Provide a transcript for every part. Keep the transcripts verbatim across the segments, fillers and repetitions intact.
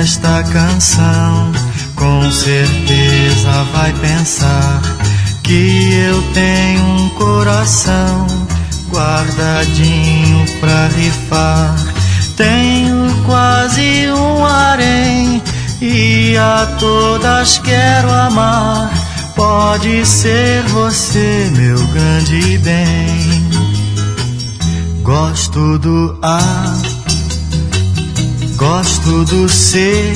esta canção, com certeza vai pensar que eu tenho um coração guardadinho pra rifar. Tenho quase um harém e a todas quero amar. Pode ser você, meu grande bem. Gosto do A, gosto do C,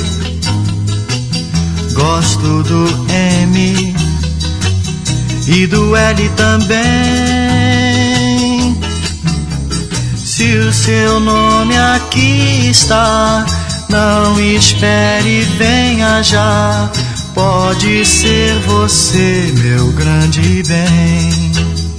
gosto do M e do L também. Se o seu nome aqui está, não espere, venha já. Pode ser você, meu grande bem.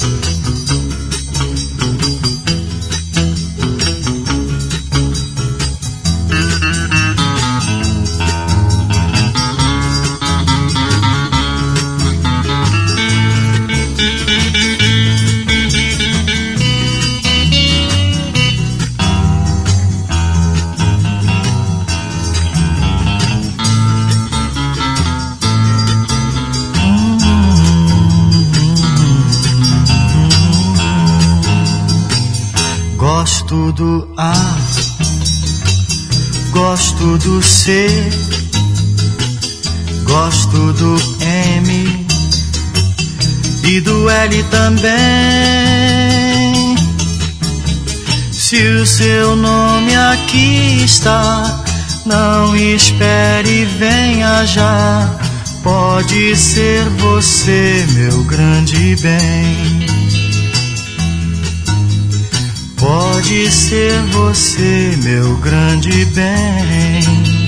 Gosto do A, gosto do C, gosto do M e do L também. Se o seu nome aqui está, não espere, venha já. Pode ser você, meu grande bem. Pode ser você, meu grande bem.